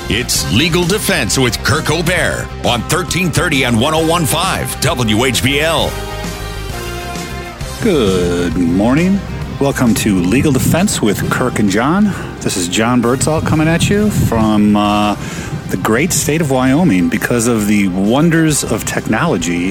It's Legal Defense with Kirk O'Bear on 1330 and 101.5 WHBL. Good morning. Welcome to Legal Defense with Kirk and John. This is John Birdsall coming at you from the great state of Wyoming. Because of the wonders of technology,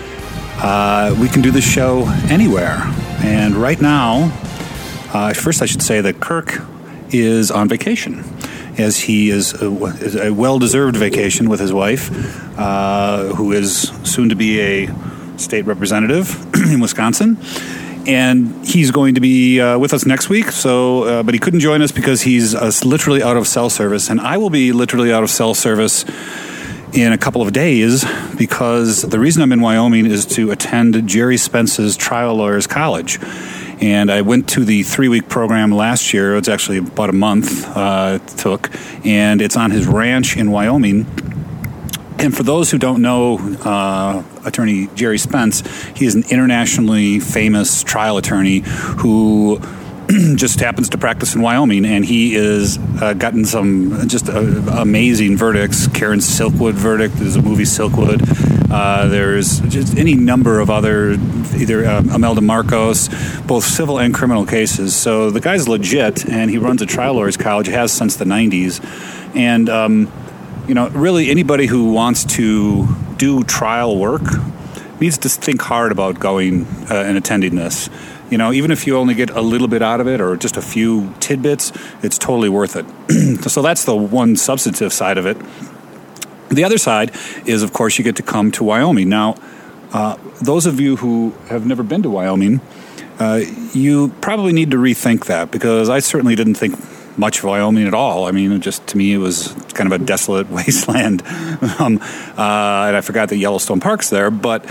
we can do this show anywhere. And right now, first I should say that Kirk is on vacation, as he is a well-deserved vacation with his wife, who is soon to be a state representative in Wisconsin. And he's going to be with us next week, but he couldn't join us because he's literally out of cell service. And I will be literally out of cell service in a couple of days, because the reason I'm in Wyoming is to attend Jerry Spence's Trial Lawyers College. And I went to the 3-week program last year. It's actually about a month it took. And it's on his ranch in Wyoming. And for those who don't know Attorney Jerry Spence, he is an internationally famous trial attorney who just happens to practice in Wyoming, and he has gotten some just amazing verdicts. Karen Silkwood verdict, there's a movie Silkwood. There's just any number of other, either Imelda Marcos, both civil and criminal cases. So the guy's legit, and he runs a trial lawyers college, has since the 90s. And, really anybody who wants to do trial work needs to think hard about going and attending this. Even if you only get a little bit out of it or just a few tidbits, it's totally worth it. So that's the one substantive side of it. The other side is, of course, you get to come to Wyoming. Now, those of you who have never been to Wyoming, you probably need to rethink that, because I certainly didn't think much of Wyoming at all. I mean, just to me, it was kind of a desolate wasteland. And I forgot that Yellowstone Park's there, but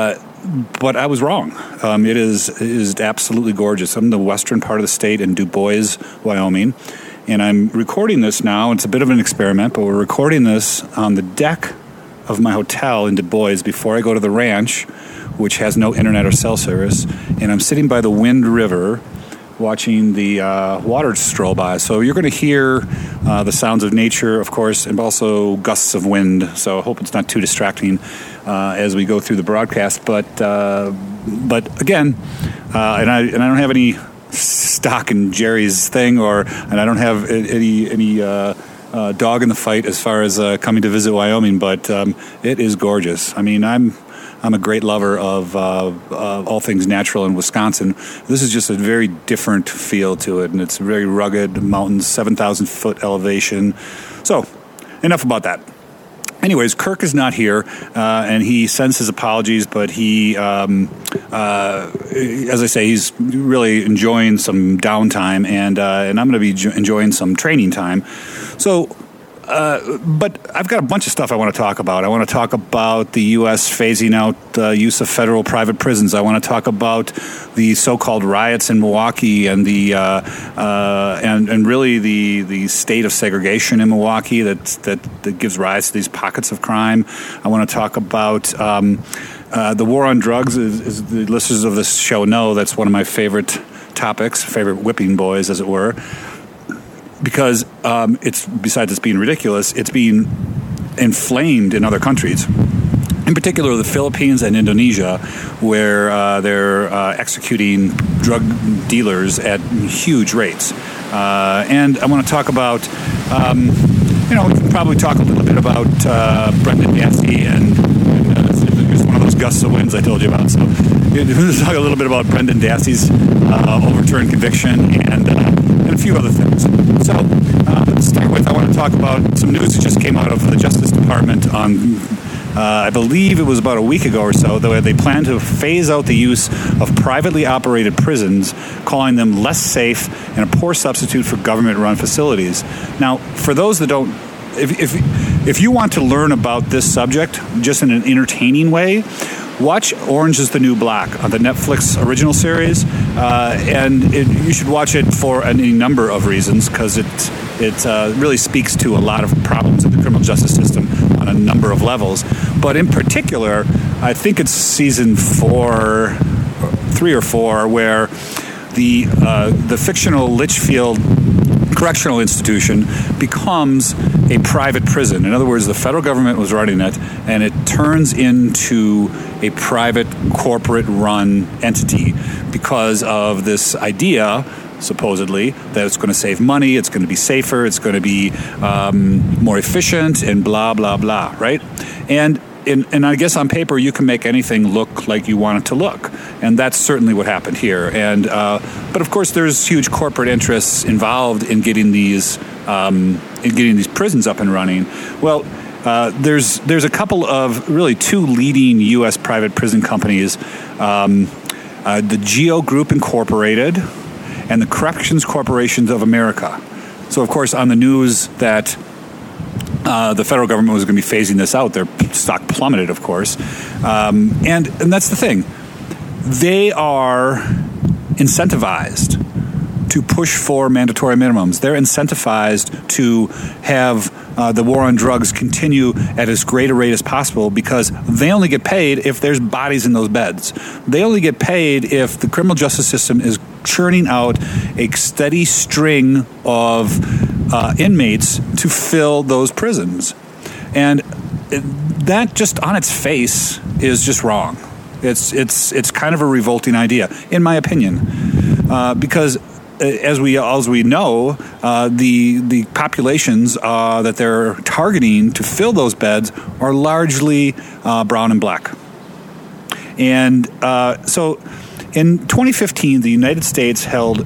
I was wrong. It is absolutely gorgeous. I'm in the western part of the state in Du Bois, Wyoming, and I'm recording this now. It's a bit of an experiment, but we're recording this on the deck of my hotel in Du Bois before I go to the ranch, which has no internet or cell service, and I'm sitting by the Wind River watching the water stroll by. So you're going to hear the sounds of nature, of course, and also gusts of wind. So I hope it's not too distracting as we go through the broadcast. But again, and I don't have any stock in Jerry's thing, and I don't have any dog in the fight as far as coming to visit Wyoming. But it is gorgeous. I mean, I'm a great lover of all things natural in Wisconsin. This is just a very different feel to it, and it's very rugged mountains, 7,000-foot elevation. So, enough about that. Anyways, Kirk is not here, and he sends his apologies, but he, as I say, he's really enjoying some downtime, and I'm going to be enjoying some training time. So, but I've got a bunch of stuff I want to talk about. I want to talk about the U.S. phasing out use of federal private prisons. I want to talk about the so-called riots in Milwaukee and the and really the state of segregation in Milwaukee that gives rise to these pockets of crime. I want to talk about the war on drugs. As the listeners of this show know, that's one of my favorite topics, favorite whipping boys, as it were. Because besides it's being ridiculous, it's being inflamed in other countries. In particular, the Philippines and Indonesia, where they're executing drug dealers at huge rates. And I want to talk about, we can probably talk a little bit about Brendan Dassey and here's one of those gusts of winds I told you about. So we'll talk a little bit about Brendan Dassey's overturned conviction and a few other things. So, to start with, I want to talk about some news that just came out of the Justice Department on, I believe it was about a week ago or so, that they plan to phase out the use of privately operated prisons, calling them less safe and a poor substitute for government-run facilities. Now, for those that don't, if you want to learn about this subject just in an entertaining way, watch Orange is the New Black on the Netflix original series, and you should watch it for any number of reasons, because it really speaks to a lot of problems in the criminal justice system on a number of levels. But in particular, I think it's season 3 or 4, where the fictional Litchfield correctional institution becomes a private prison. In other words, the federal government was running it, and it turns into a private corporate-run entity because of this idea, supposedly, that it's going to save money, it's going to be safer, it's going to be more efficient, and blah, blah, blah, right? And I guess on paper, you can make anything look like you want it to look. And that's certainly what happened here. And but of course, there's huge corporate interests involved in getting these prisons up and running. Well, there's a couple of really two leading U.S. private prison companies, the GEO Group Incorporated and the Corrections Corporations of America. So, of course, on the news that the federal government was going to be phasing this out, their stock plummeted, of course. And that's the thing. They are incentivized to push for mandatory minimums. They're incentivized to have the war on drugs continue at as great a rate as possible because they only get paid if there's bodies in those beds. They only get paid if the criminal justice system is churning out a steady string of inmates to fill those prisons. And that just on its face is just wrong. It's kind of a revolting idea, in my opinion, because as we know, the populations that they're targeting to fill those beds are largely brown and black. And so in 2015, the United States held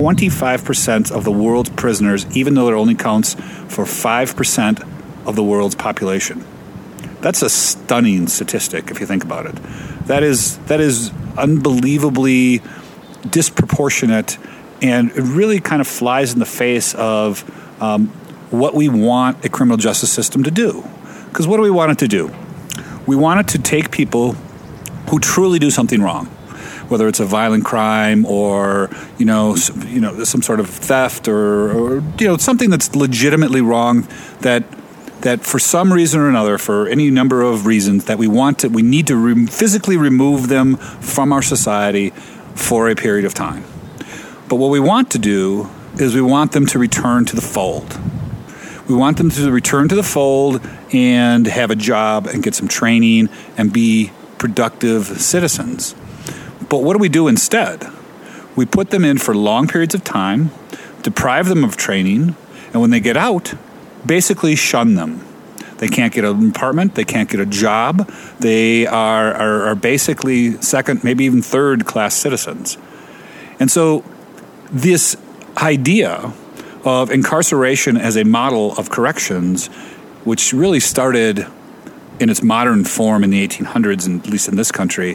25% of the world's prisoners, even though it only counts for 5% of the world's population. That's a stunning statistic if you think about it. That is unbelievably disproportionate, and it really kind of flies in the face of what we want a criminal justice system to do. Because what do we want it to do? We want it to take people who truly do something wrong, whether it's a violent crime or some sort of theft or something that's legitimately wrong that for some reason or another, for any number of reasons, that we need to physically remove them from our society for a period of time. But what we want to do is we want them to return to the fold. We want them to return to the fold and have a job and get some training and be productive citizens. But what do we do instead? We put them in for long periods of time, deprive them of training, and when they get out, basically shun them. They can't get an apartment. They can't get a job. They are basically second, maybe even third-class citizens. And so this idea of incarceration as a model of corrections, which really started in its modern form in the 1800s, and at least in this country,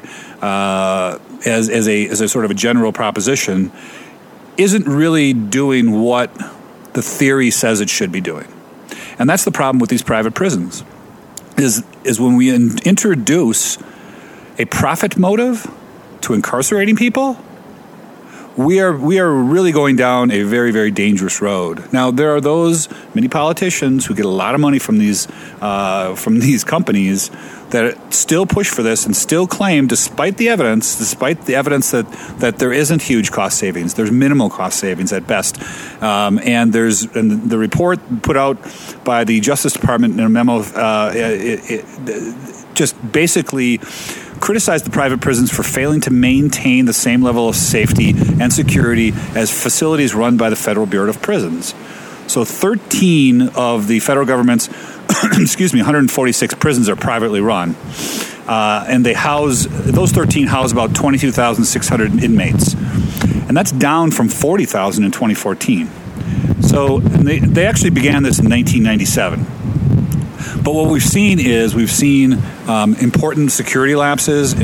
as a sort of a general proposition, isn't really doing what the theory says it should be doing. And that's the problem with these private prisons, is when we introduce a profit motive to incarcerating people, we are really going down a very, very dangerous road. Now, there are many politicians who get a lot of money from these companies that still push for this and still claim, despite the evidence that there isn't huge cost savings, there's minimal cost savings at best, and the report put out by the Justice Department in a memo just basically criticized the private prisons for failing to maintain the same level of safety and security as facilities run by the Federal Bureau of Prisons. So 13 of the federal government's 146 prisons are privately run. And those 13 house about 22,600 inmates. And that's down from 40,000 in 2014. So they actually began this in 1997. But what we've seen important security lapses,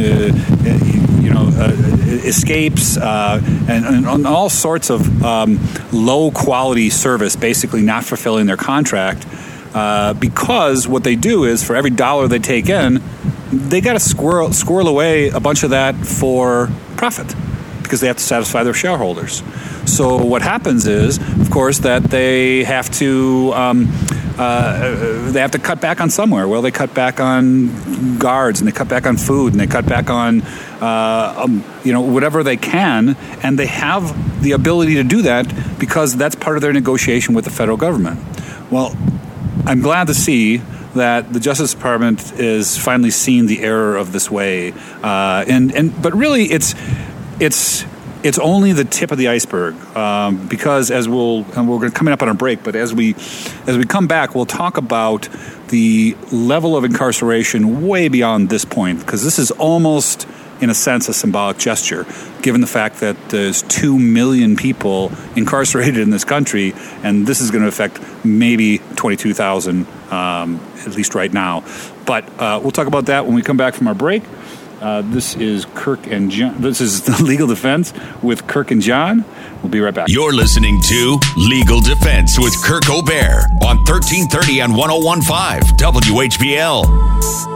escapes, and all sorts of low-quality service, basically not fulfilling their contract, because what they do is for every dollar they take in, they got to squirrel away a bunch of that for profit because they have to satisfy their shareholders. So what happens is, of course, that they have to they have to cut back on somewhere. Well, they cut back on guards, and they cut back on food, and they cut back on whatever they can, and they have the ability to do that because that's part of their negotiation with the federal government. Well, I'm glad to see that the Justice Department is finally seeing the error of this way, but really it's only the tip of the iceberg, because we're coming up on a break, but as we come back, we'll talk about the level of incarceration way beyond this point, because this is almost, in a sense, a symbolic gesture, given the fact that there's 2 million people incarcerated in this country, and this is going to affect maybe 22,000, at least right now. But we'll talk about that when we come back from our break. This is Kirk and John. This is the Legal Defense with Kirk and John. We'll be right back. You're listening to Legal Defense with Kirk O'Bear on 1330 and 101.5 WHBL.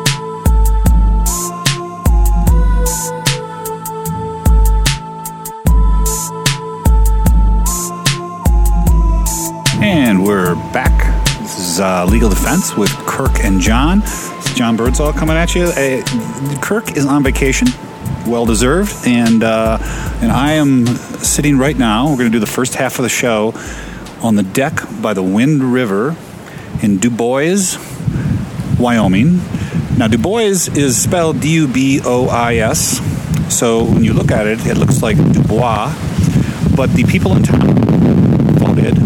And we're back. This is Legal Defense with Kirk and John. This is John Birdsall coming at you. Kirk is on vacation, well-deserved, and I am sitting right now. We're going to do the first half of the show on the deck by the Wind River in DuBois, Wyoming. Now, DuBois is spelled D-U-B-O-I-S, so when you look at it, it looks like Dubois, but the people in town voted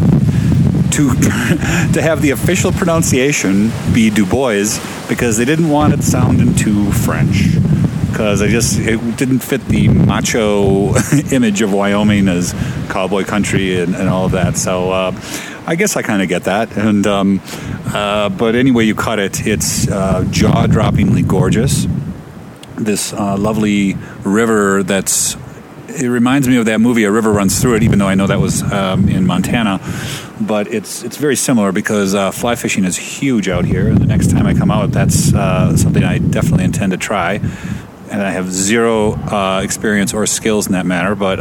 to have the official pronunciation be DuBois because they didn't want it sounding too French, because it didn't fit the macho image of Wyoming as cowboy country and all of that. So I guess I kind of get that. And but anyway you cut it, it's jaw-droppingly gorgeous. This lovely river it reminds me of that movie, A River Runs Through It, even though I know that was in Montana. But it's very similar because fly fishing is huge out here. And the next time I come out, that's something I definitely intend to try. And I have zero experience or skills in that matter. But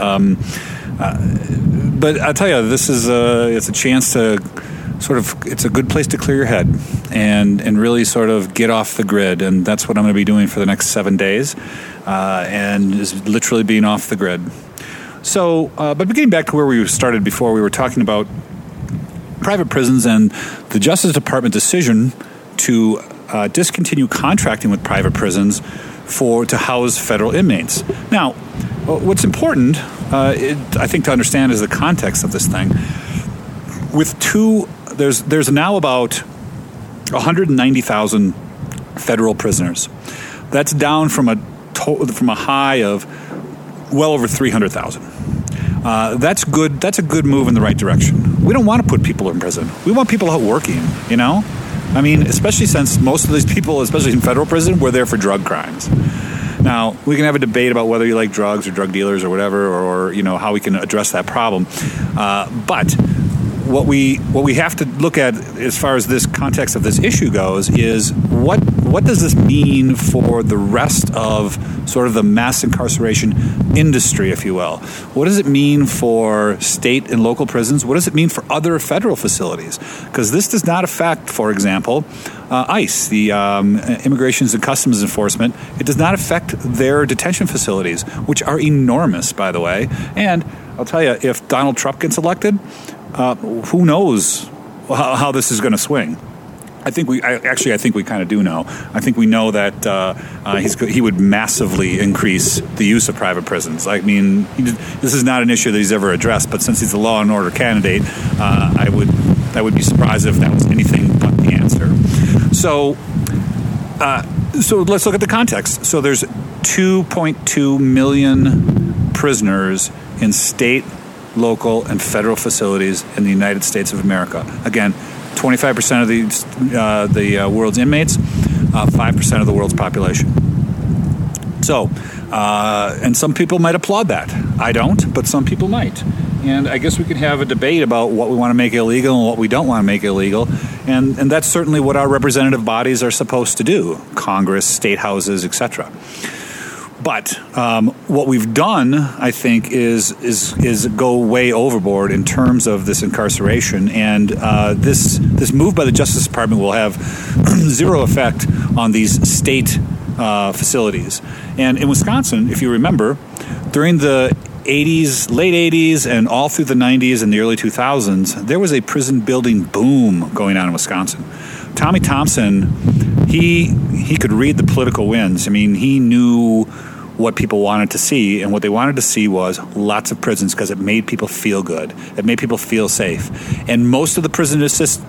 I'll tell you, this is it's a chance to it's a good place to clear your head and really sort of get off the grid. And that's what I'm going to be doing for the next 7 days, and is literally being off the grid. So, but getting back to where we started before, we were talking about private prisons and the Justice Department decision to discontinue contracting with private prisons to house federal inmates. Now, what's important, I think, to understand is the context of this thing. There's now about 190,000 federal prisoners. That's down from a high of well over 300,000. That's good. That's a good move in the right direction. We don't want to put people in prison. We want people out working, I mean, especially since most of these people, especially in federal prison, were there for drug crimes. Now, we can have a debate about whether you like drugs or drug dealers or whatever, or how we can address that problem. But what we have to look at as far as this context of this issue goes is what does this mean for the rest of sort of the mass incarceration industry, if you will? What does it mean for state and local prisons? What does it mean for other federal facilities? Because this does not affect, for example, ICE, the Immigration and Customs Enforcement. It does not affect their detention facilities, which are enormous, by the way. And I'll tell you, if Donald Trump gets elected, who knows how this is going to swing? I think we kind of do know. I think we know that he would massively increase the use of private prisons. I mean, this is not an issue that he's ever addressed, but since he's a law and order candidate, I would be surprised if that was anything but the answer. So let's look at the context. So there's 2.2 million prisoners in state, local, and federal facilities in the United States of America. Again, 25% of the world's inmates, 5% of the world's population. So, and some people might applaud that. I don't, but some people might. And I guess we could have a debate about what we want to make illegal and what we don't want to make illegal. And that's certainly what our representative bodies are supposed to do: Congress, state houses, etc. But what we've done, I think, is go way overboard in terms of this incarceration, and this move by the Justice Department will have zero effect on these state facilities. And in Wisconsin, if you remember, during the 80s, late 80s, and all through the 90s and the early 2000s, there was a prison building boom going on in Wisconsin. Tommy Thompson, he could read the political winds. I mean, he knew what people wanted to see, and what they wanted to see was lots of prisons because it made people feel good. It made people feel safe. And most of the prison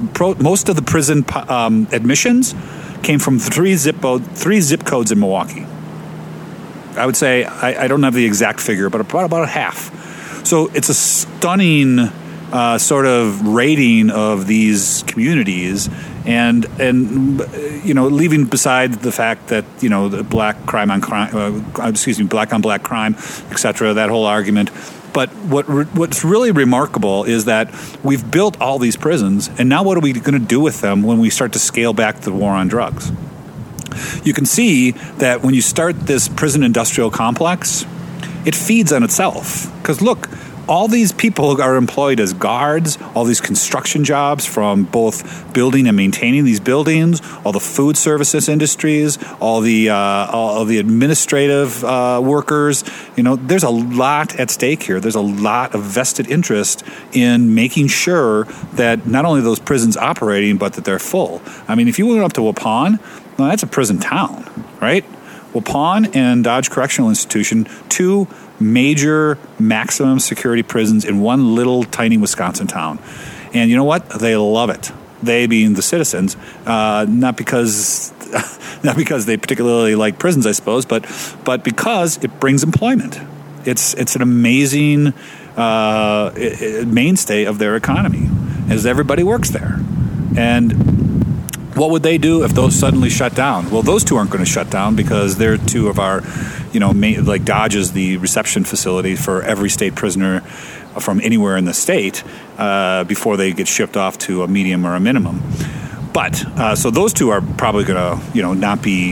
admissions came from three zip codes in Milwaukee. I would say, I don't have the exact figure, but about half. So it's a stunning sort of rating of these communities, and leaving beside the fact that the black on black crime, etc., that whole argument. But what's really remarkable is that we've built all these prisons, and now what are we going to do with them when we start to scale back the war on drugs? You can see that when you start this prison industrial complex, it feeds on itself. Because look, all these people are employed as guards, all these construction jobs from both building and maintaining these buildings, all the food services industries, all the administrative workers. There's a lot at stake here. There's a lot of vested interest in making sure that not only those prisons operating, but that they're full. I mean, if you went up to Waupun, well, that's a prison town, right? Waupun and Dodge Correctional Institution, two major maximum security prisons in one little tiny Wisconsin town. And you know what? They love it. They being the citizens, not because they particularly like prisons, I suppose, but because it brings employment. It's an amazing mainstay of their economy, as everybody works there. And what would they do if those suddenly shut down? Well, those two aren't going to shut down because they're two of our, like Dodge is the reception facility for every state prisoner from anywhere in the state before they get shipped off to a medium or a minimum. But so those two are probably going to, not be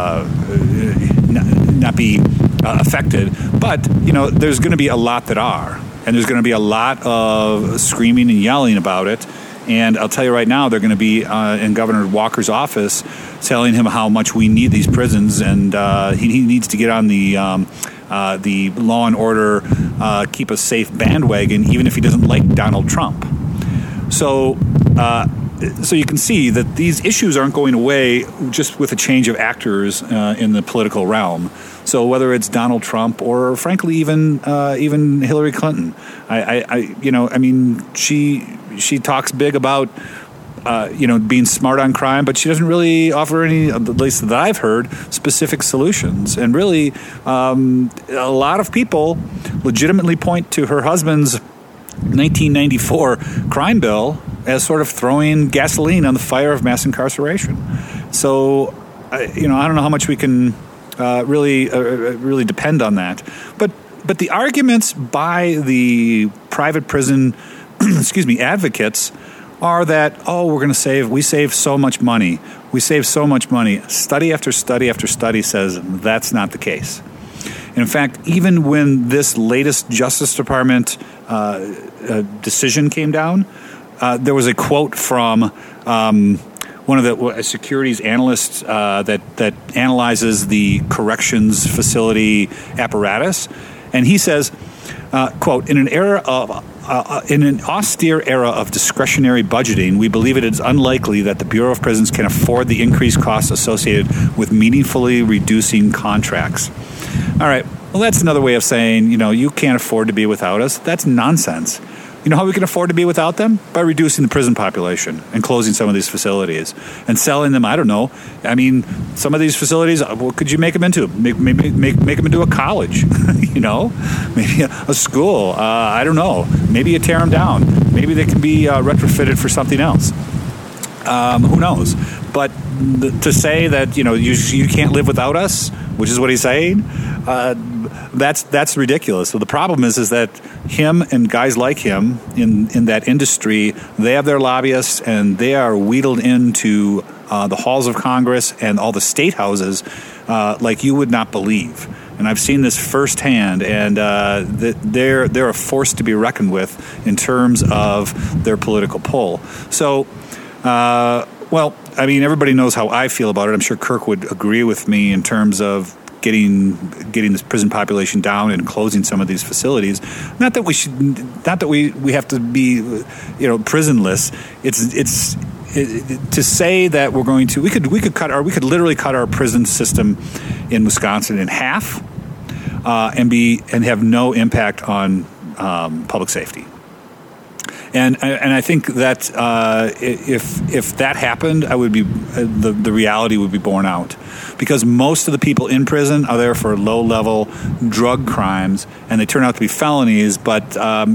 affected. But there's going to be a lot that are, and there's going to be a lot of screaming and yelling about it. And I'll tell you right now, they're going to be in Governor Walker's office telling him how much we need these prisons, and he needs to get on the law and order, keep us safe bandwagon, even if he doesn't like Donald Trump. So you can see that these issues aren't going away just with a change of actors in the political realm. So whether it's Donald Trump or, frankly, even Hillary Clinton, she talks big about being smart on crime, but she doesn't really offer any, at least that I've heard, specific solutions. And really, a lot of people legitimately point to her husband's 1994 crime bill as sort of throwing gasoline on the fire of mass incarceration. So, I don't know how much we can really depend on that. But the arguments by the private prison advocates are that, we save so much money. We save so much money. Study after study after study says that's not the case. And in fact, even when this latest Justice Department decision came down, there was a quote from one of the securities analysts that analyzes the corrections facility apparatus, and he says, quote, in an austere era of discretionary budgeting, we believe it is unlikely that the Bureau of Prisons can afford the increased costs associated with meaningfully reducing contracts. All right, well, that's another way of saying, you can't afford to be without us. That's nonsense. You know how we can afford to be without them? By reducing the prison population and closing some of these facilities and selling them. I don't know. I mean, some of these facilities, what could you make them into? Make them into a college, maybe a school. I don't know. Maybe you tear them down. Maybe they can be retrofitted for something else. Who knows? But to say that, you can't live without us, which is what he's saying, that's ridiculous. So the problem is that him and guys like him in that industry, they have their lobbyists, and they are wheedled into the halls of Congress and all the state houses like you would not believe. and I've seen this firsthand, and they're a force to be reckoned with in terms of their political pull. So, well, I mean, everybody knows how I feel about it. I'm sure Kirk would agree with me in terms of getting this prison population down and closing some of these facilities. Not that we have to be, prisonless. It's to say that we're going to we could literally cut our prison system in Wisconsin in half, and have no impact on public safety. And I think that if that happened, I would be the reality would be borne out, because most of the people in prison are there for low-level drug crimes, and they turn out to be felonies. But and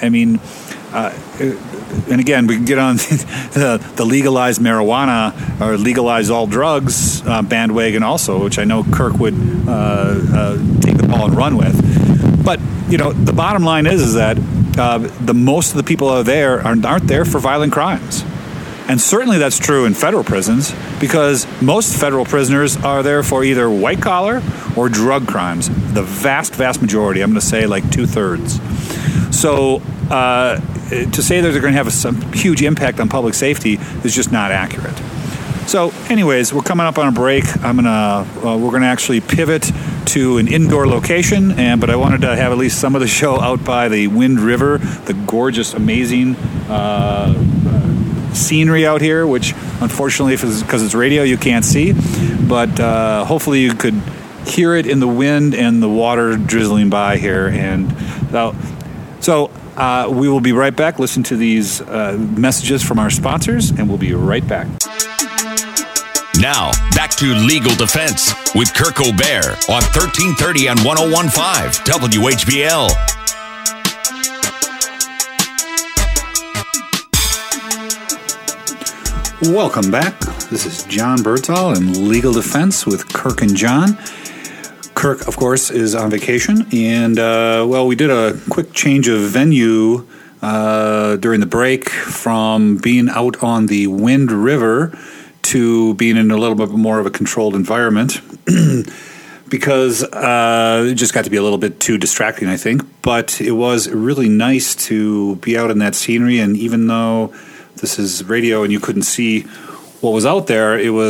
again, we can get on the legalized marijuana or legalize all drugs bandwagon also, which I know Kirk would take the ball and run with. But the bottom line is that the most of the people out there aren't there for violent crimes. And certainly that's true in federal prisons, because most federal prisoners are there for either white collar or drug crimes. The vast, vast majority, I'm going to say like 2/3. So to say that they're going to have some huge impact on public safety is just not accurate. So anyways, we're coming up on a break. We're going to actually pivot to an indoor location, but I wanted to have at least some of the show out by the Wind River, the gorgeous, amazing scenery out here, which unfortunately, because it's radio, you can't see, but hopefully you could hear it in the wind and the water drizzling by here. And so we will be right back. Listen to these messages from our sponsors, and we'll be right back. Now, back to Legal Defense with Kirk O'Bear on 1330 and 101.5 WHBL. Welcome back. This is John Birdsall in Legal Defense with Kirk and John. Kirk, of course, is on vacation, and, we did a quick change of venue during the break from being out on the Wind River to being in a little bit more of a controlled environment because it just got to be a little bit too distracting, I think. But it was really nice to be out in that scenery, and even though this is radio and you couldn't see what was out there,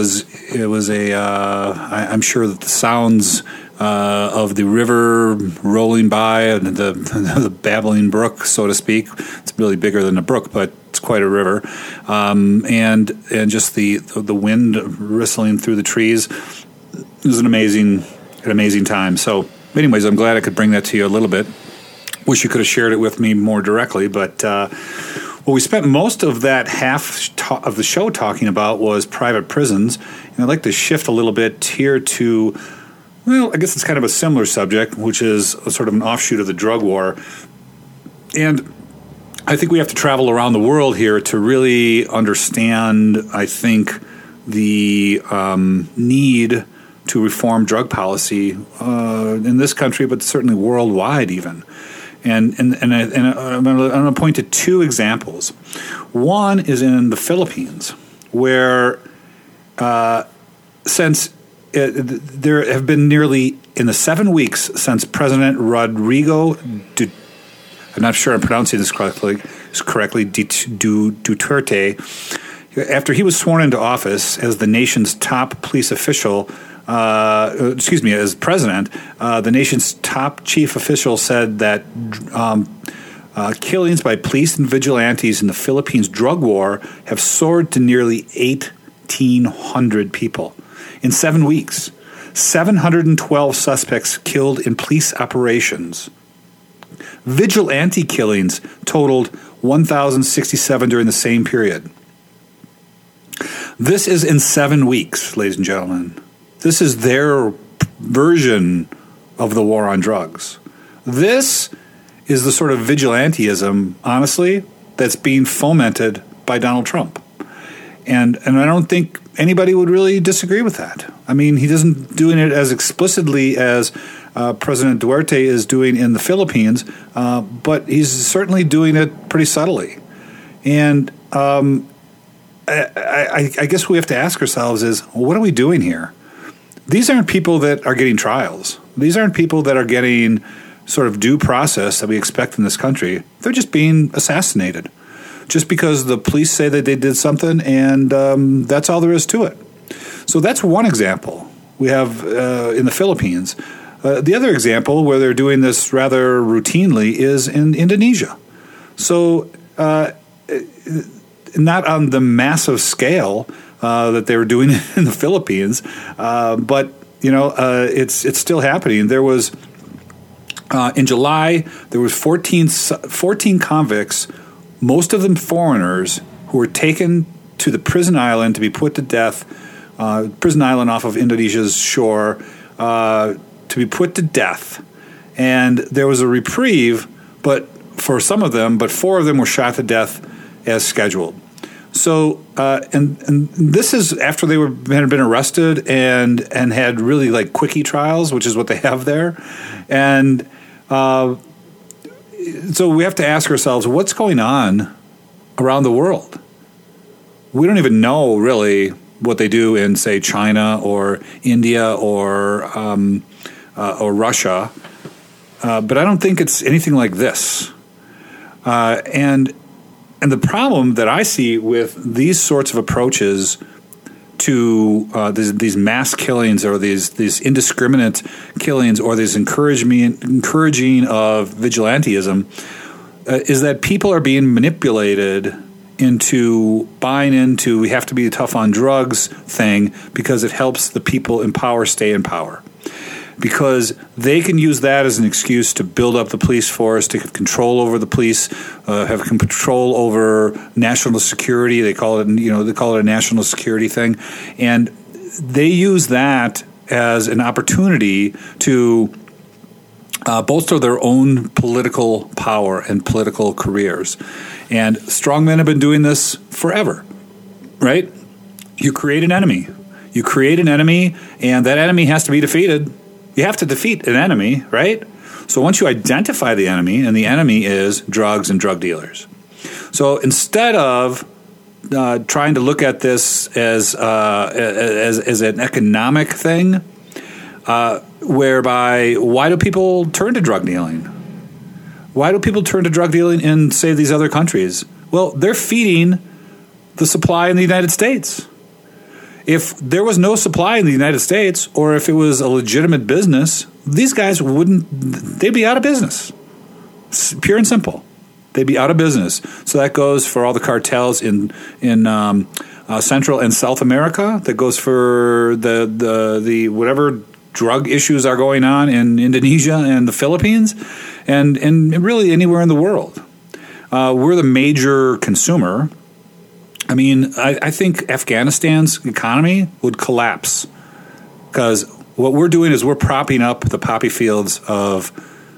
I'm sure that the sounds of the river rolling by and the babbling brook, so to speak. It's really bigger than a brook, but it's quite a river. And just the wind whistling through the trees. It was an amazing time. So anyways, I'm glad I could bring that to you a little bit. Wish you could have shared it with me more directly, but what we spent most of that half of the show talking about was private prisons. And I'd like to shift a little bit here to, well, I guess it's kind of a similar subject, which is a sort of an offshoot of the drug war. And I think we have to travel around the world here to really understand, I think, the need to reform drug policy in this country, but certainly worldwide even. And I'm going to point to two examples. One is in the Philippines, where since there have been nearly, in the 7 weeks since President Rodrigo I'm not sure I'm pronouncing this correctly, Duterte, after he was sworn into office as the nation's top police official, as president, the nation's top chief official said that killings by police and vigilantes in the Philippines drug war have soared to nearly 1,800 people. In 7 weeks, 712 suspects killed in police operations. Vigilante killings totaled 1,067 during the same period. This is in 7 weeks, ladies and gentlemen. This is their version of the war on drugs. This is the sort of vigilantism, honestly, that's being fomented by Donald Trump. And I don't think anybody would really disagree with that. I mean, he isn't doing it as explicitly as President Duterte is doing in the Philippines, but he's certainly doing it pretty subtly. And I guess we have to ask ourselves is, what are we doing here? these aren't people that are getting trials. These aren't people that are getting sort of due process that we expect in this country. They're just being assassinated just because the police say that they did something, and that's all there is to it. So that's one example we have in the Philippines. The other example where they're doing this rather routinely is in Indonesia. So not on the massive scale that they were doing in the Philippines, but it's still happening. There was in July there was 14 convicts, most of them foreigners, who were taken to the prison island to be put to death. Prison island off of Indonesia's shore to be put to death, and there was a reprieve, but for some of them, but 4 of them were shot to death as scheduled. So, and this is after they had been arrested and had really like quickie trials, which is what they have there, and so we have to ask ourselves, what's going on around the world? We don't even know really what they do in, say, China or India or Russia, but I don't think it's anything like this. And the problem that I see with these sorts of approaches to these mass killings or these indiscriminate killings or this encouraging of vigilantism is that people are being manipulated into buying into we have to be tough on drugs thing because it helps the people in power stay in power. Because they can use that as an excuse to build up the police force, to have control over the police, have control over national security. They call it a national security thing, and they use that as an opportunity to bolster their own political power and political careers. And strongmen have been doing this forever, right? You create an enemy. You create an enemy, and that enemy has to be defeated. You have to defeat an enemy, right? So once you identify the enemy, and the enemy is drugs and drug dealers. So instead of trying to look at this as an economic thing, whereby why do people turn to drug dealing? Why do people turn to drug dealing in, say, these other countries? Well, they're feeding the supply in the United States. If there was no supply in the United States, or if it was a legitimate business, these guys they'd be out of business. It's pure and simple. They'd be out of business. So that goes for all the cartels in Central and South America. That goes for the whatever drug issues are going on in Indonesia and the Philippines, and really anywhere in the world. We're the major consumer. I mean, I think Afghanistan's economy would collapse because what we're doing is we're propping up the poppy fields of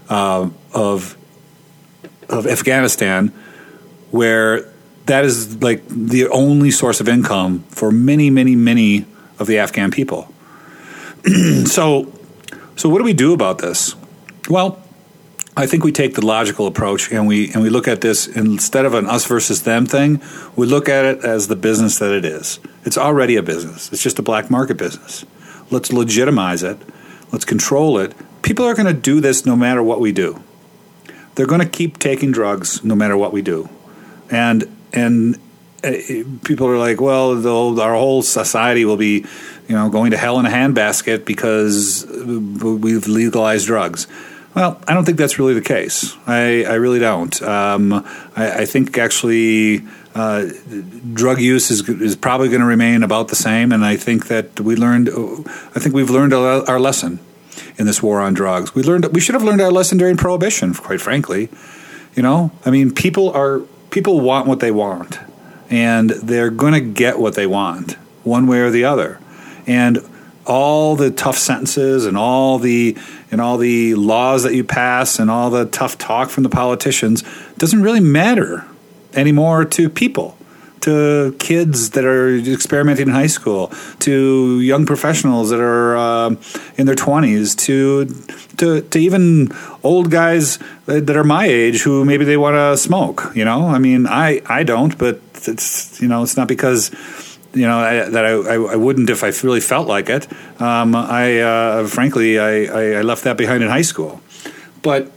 Afghanistan, where that is like the only source of income for many, many, many of the Afghan people. So what do we do about this? Well, I think we take the logical approach and we look at this instead of an us versus them thing. We look at it as the business that it is. It's already a business. It's just a black market business. Let's legitimize it. Let's control it. People are going to do this no matter what we do. They're going to keep taking drugs no matter what we do. And people are like, well, our whole society will be, going to hell in a handbasket because we've legalized drugs. Well, I don't think that's really the case. I really don't. I think actually drug use is probably going to remain about the same, and I think that we've learned our lesson in this war on drugs. We should have learned our lesson during Prohibition, quite frankly. I mean, people want what they want, and they're going to get what they want one way or the other, and all the tough sentences and all the laws that you pass and all the tough talk from the politicians doesn't really matter anymore to people, to kids that are experimenting in high school, to young professionals that are in their 20s, to even old guys that are my age who maybe they want to smoke. I mean, I don't, but it's not because I wouldn't if I really felt like it. Frankly, I left that behind in high school. But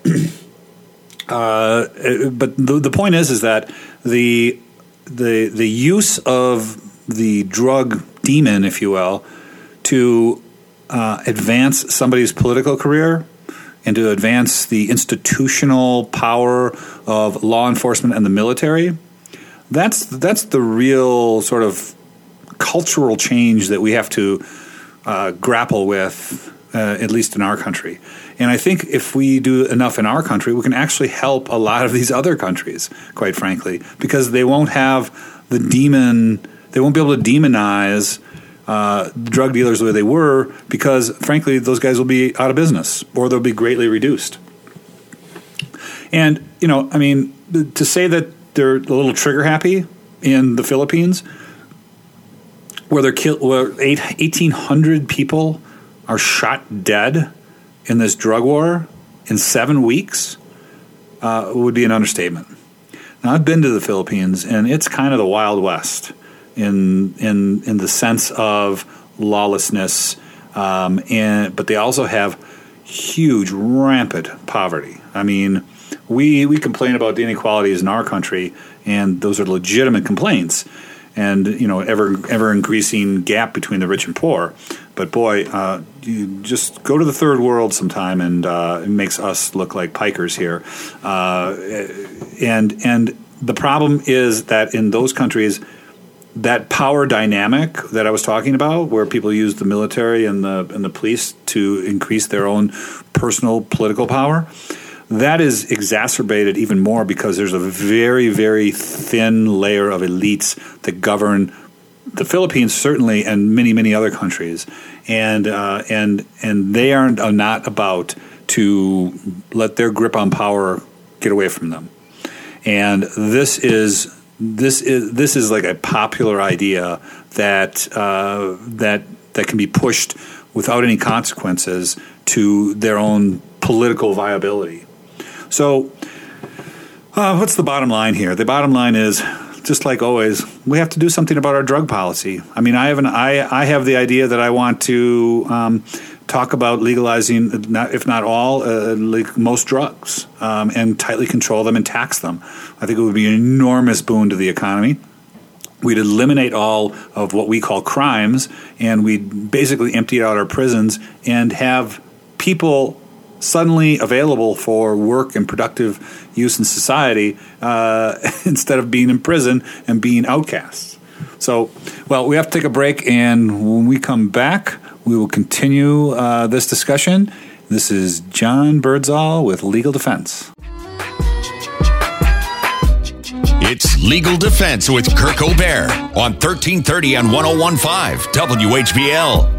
the point is that the use of the drug demon, if you will, to advance somebody's political career and to advance the institutional power of law enforcement and the military, that's the real sort of cultural change that we have to grapple with, at least in our country. And I think if we do enough in our country, we can actually help a lot of these other countries, quite frankly, because they won't have the demon. They won't be able to demonize drug dealers the way they were, because, frankly, those guys will be out of business or they'll be greatly reduced. And, to say that they're a little trigger happy in the Philippines, where 1,800 people are shot dead in this drug war in 7 weeks, would be an understatement. Now, I've been to the Philippines, and it's kind of the Wild West in the sense of lawlessness, but they also have huge, rampant poverty. I mean, we complain about the inequalities in our country, and those are legitimate complaints, and ever increasing gap between the rich and poor. But boy, you just go to the third world sometime, and it makes us look like pikers here. And the problem is that in those countries, that power dynamic that I was talking about, where people use the military and the police to increase their own personal political power, that is exacerbated even more because there's a very, very thin layer of elites that govern the Philippines, certainly, and many, many other countries, and they are not about to let their grip on power get away from them. And this is like a popular idea that can be pushed without any consequences to their own political viability. So, what's the bottom line here? The bottom line is, just like always, we have to do something about our drug policy. I mean, I have the idea that I want to talk about legalizing, if not all, most drugs, and tightly control them and tax them. I think it would be an enormous boon to the economy. We'd eliminate all of what we call crimes, and we'd basically empty out our prisons and have people suddenly available for work and productive use in society instead of being in prison and being outcasts. So, well, we have to take a break, and when we come back, we will continue this discussion. This is John Birdsall with Legal Defense. It's Legal Defense with Kirk O'Bear on 1330 and 101.5 WHBL.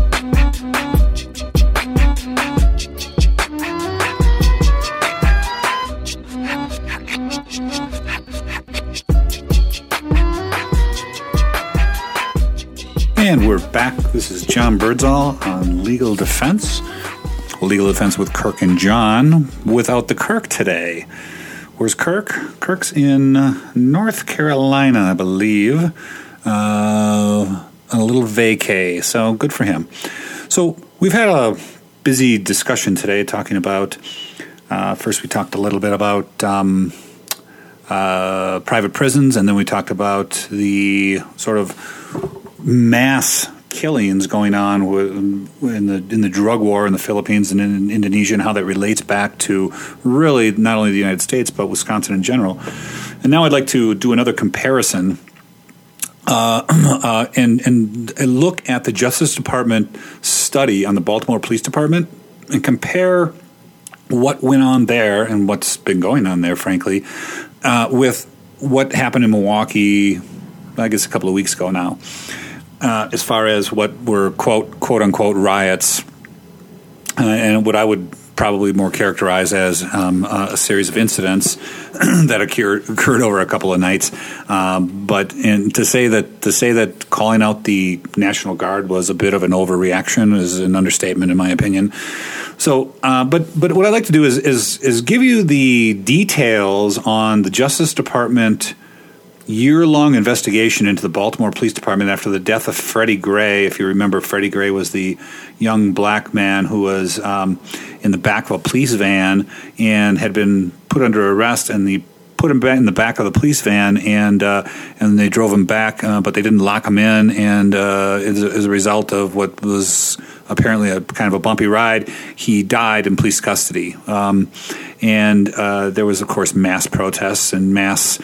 And we're back. This is John Birdsall on Legal Defense. Legal Defense with Kirk and John without the Kirk today. Where's Kirk? Kirk's in North Carolina, I believe, on a little vacay, so good for him. So we've had a busy discussion today talking about, first we talked a little bit about private prisons, and then we talked about the sort of mass killings going on in the drug war in the Philippines and in Indonesia, and how that relates back to really not only the United States but Wisconsin in general. And now I'd like to do another comparison and look at the Justice Department study on the Baltimore Police Department and compare what went on there and what's been going on there, frankly, with what happened in Milwaukee, I guess a couple of weeks ago now. As far as what were quote unquote riots, and what I would probably more characterize as a series of incidents that occurred over a couple of nights. But to say that calling out the National Guard was a bit of an overreaction is an understatement, in my opinion. So, but what I'd like to do is give you the details on the Justice Department year-long investigation into the Baltimore Police Department after the death of Freddie Gray. If you remember, Freddie Gray was the young black man who was in the back of a police van and had been put under arrest, and they put him back in the back of the police van, and they drove him back, but they didn't lock him in, and as a result of what was apparently a kind of a bumpy ride, he died in police custody. And there was, of course, mass protests and mass,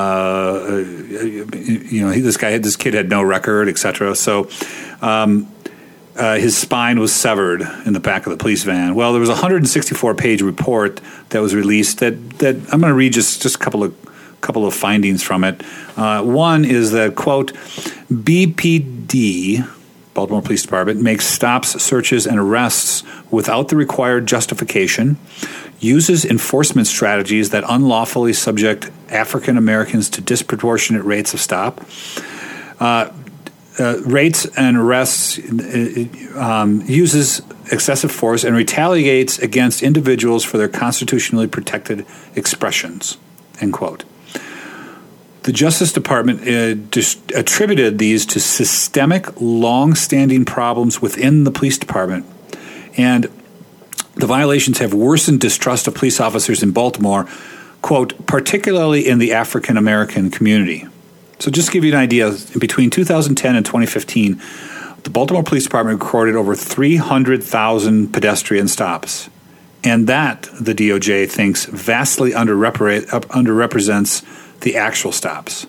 this kid had no record, etc. So his spine was severed in the back of the police van. Well, there was a 164-page report that was released that I'm going to read just a couple of findings from it. One is that, quote, BPD, Baltimore Police Department, makes stops, searches, and arrests without the required justification, uses enforcement strategies that unlawfully subject African Americans to disproportionate rates of stop, rates and arrests, uses excessive force, and retaliates against individuals for their constitutionally protected expressions, end quote. The Justice Department attributed these to systemic, long-standing problems within the police department, and the violations have worsened distrust of police officers in Baltimore, quote, particularly in the African American community. So just to give you an idea, between 2010 and 2015, the Baltimore Police Department recorded over 300,000 pedestrian stops. And that, the DOJ thinks, vastly underrepresents the actual stops.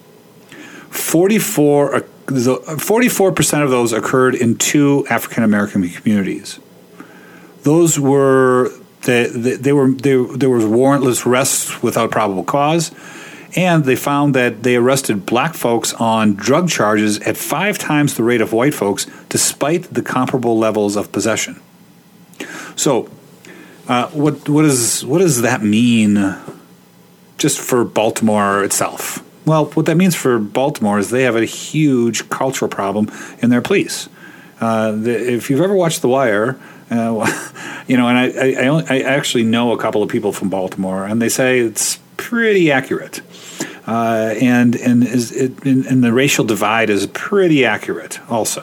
44% of those occurred in 2 African American communities. Those were there was warrantless arrests without probable cause, and they found that they arrested black folks on drug charges at 5 times the rate of white folks, despite the comparable levels of possession. So, what does that mean just for Baltimore itself? Well, what that means for Baltimore is they have a huge cultural problem in their police. If you've ever watched The Wire, and I actually know a couple of people from Baltimore, and they say it's pretty accurate, and the racial divide is pretty accurate also,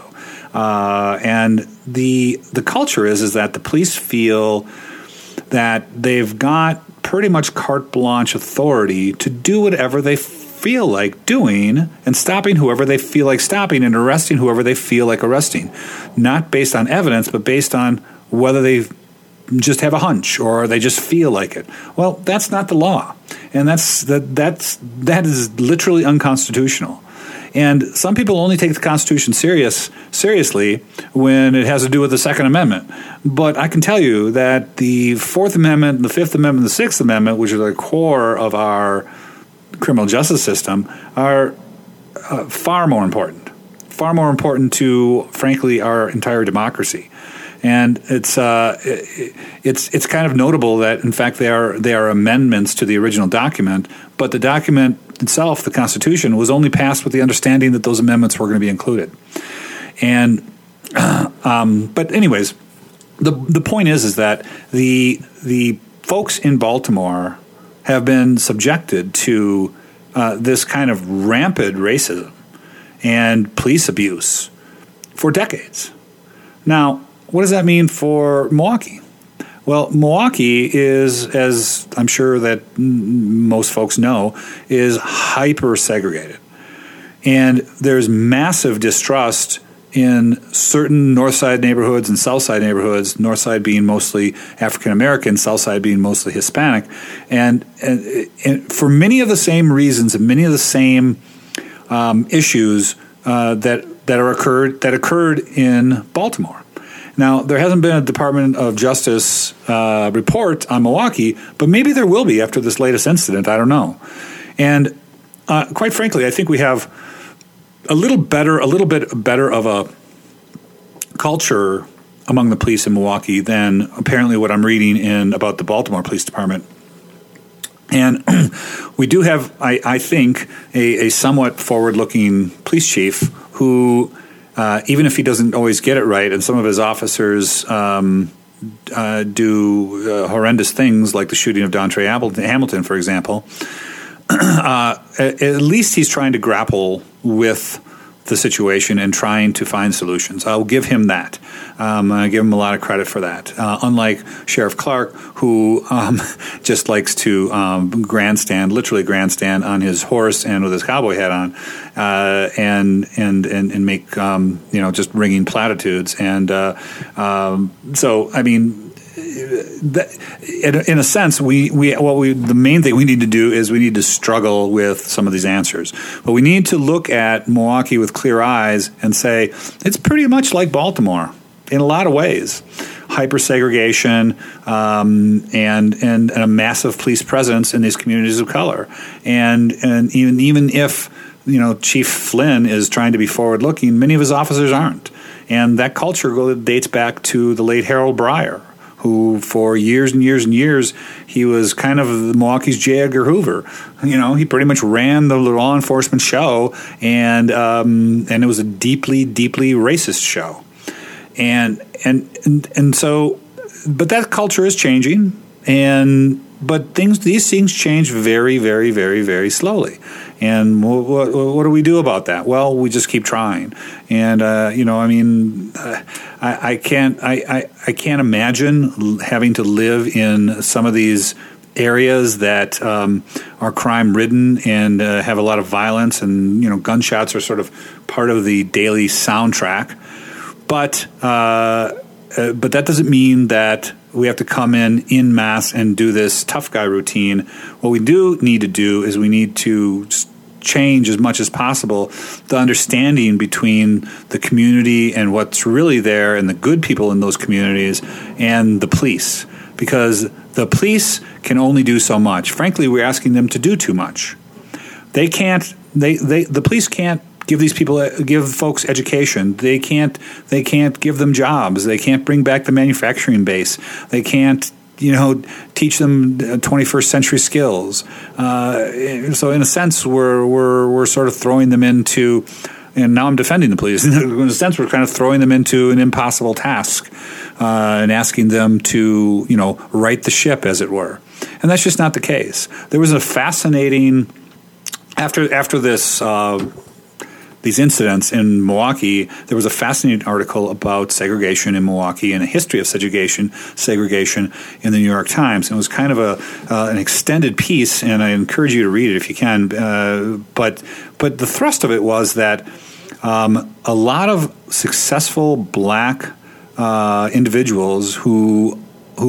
and the culture is that the police feel that they've got pretty much carte blanche authority to do whatever they feel like doing, and stopping whoever they feel like stopping, and arresting whoever they feel like arresting, not based on evidence, but based on whether they just have a hunch or they just feel like it. Well, that's not the law, and that is literally unconstitutional. And some people only take the Constitution seriously when it has to do with the Second Amendment. But I can tell you that the Fourth Amendment, the Fifth Amendment, the Sixth Amendment, which are the core of our criminal justice system, are far more important to, frankly, our entire democracy. And it's kind of notable that, in fact, they are amendments to the original document, but the document itself, the Constitution, was only passed with the understanding that those amendments were going to be included. And but anyways, the point is that the folks in Baltimore have been subjected to this kind of rampant racism and police abuse for decades. Now, what does that mean for Milwaukee? Well, Milwaukee is, as I'm sure that most folks know, is hyper-segregated. And there's massive distrust in certain north side neighborhoods and south side neighborhoods, north side being mostly African-American, south side being mostly Hispanic. And for many of the same reasons and many of the same issues that occurred in Baltimore. Now, there hasn't been a Department of Justice report on Milwaukee, but maybe there will be after this latest incident. I don't know. And quite frankly, I think we have a little bit better of a culture among the police in Milwaukee than apparently what I'm reading about the Baltimore Police Department. And we do have, I think, a somewhat forward-looking police chief who, even if he doesn't always get it right, and some of his officers do horrendous things like the shooting of Dontre Hamilton, for example, at least he's trying to grapple with the situation and trying to find solutions. I'll give him that. I give him a lot of credit for that. Unlike Sheriff Clark, who just likes to literally grandstand on his horse and with his cowboy hat on, and make just ringing platitudes. And so, I mean, in a sense, the main thing we need to do is we need to struggle with some of these answers. But we need to look at Milwaukee with clear eyes and say it's pretty much like Baltimore in a lot of ways. Hyper-segregation and a massive police presence in these communities of color. And even if Chief Flynn is trying to be forward-looking, many of his officers aren't. And that culture dates back to the late Harold Breyer, who for years and years and years, he was kind of Milwaukee's J. Edgar Hoover. He pretty much ran the law enforcement show, and it was a deeply, deeply racist show. And so, but that culture is changing, but these things change very, very, very, very slowly. And what do we do about that? Well, we just keep trying. And I can't imagine having to live in some of these areas that are crime-ridden and have a lot of violence, and gunshots are sort of part of the daily soundtrack. But that doesn't mean that we have to come in masse and do this tough guy routine. What we do need to do is we need to change as much as possible the understanding between the community and what's really there and the good people in those communities and the police, because the police can only do so much. Frankly, we're asking them to do too much. The police can't give folks education. They can't give them jobs. They can't bring back the manufacturing base. They can't teach them 21st century skills. So in a sense, we're sort of throwing them into, and now I'm defending the police. In a sense, we're kind of throwing them into an impossible task and asking them to right the ship, as it were. And that's just not the case. There was a fascinating after this. These incidents in Milwaukee, there was a fascinating article about segregation in Milwaukee and a history of segregation in the New York Times. And it was kind of an extended piece, and I encourage you to read it if you can. But the thrust of it was that a lot of successful black individuals who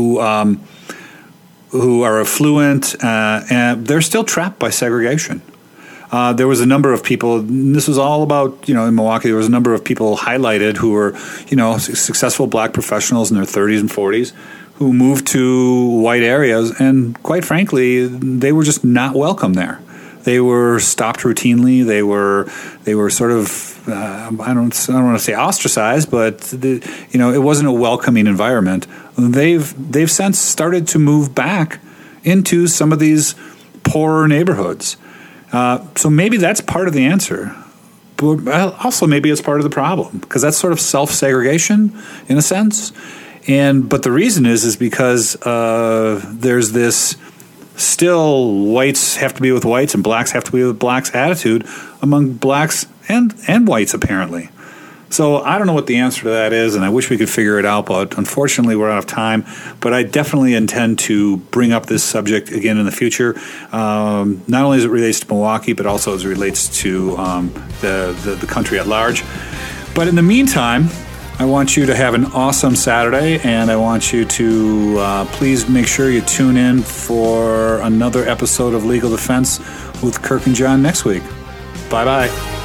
are affluent, and they're still trapped by segregation. There was a number of people, and this was all about, in Milwaukee, there was a number of people highlighted who were, successful black professionals in their 30s and 40s who moved to white areas, and quite frankly, they were just not welcome there. They were stopped routinely. They were sort of, I don't want to say ostracized, but it wasn't a welcoming environment. They've since started to move back into some of these poorer neighborhoods. So maybe that's part of the answer, but also maybe it's part of the problem, because that's sort of self-segregation in a sense. But the reason is because there's this still whites have to be with whites and blacks have to be with blacks attitude among blacks and whites, apparently. So I don't know what the answer to that is, and I wish we could figure it out, but unfortunately we're out of time. But I definitely intend to bring up this subject again in the future, not only as it relates to Milwaukee, but also as it relates to the country at large. But in the meantime, I want you to have an awesome Saturday, and I want you to please make sure you tune in for another episode of Legal Defense with Kirk and John next week. Bye-bye.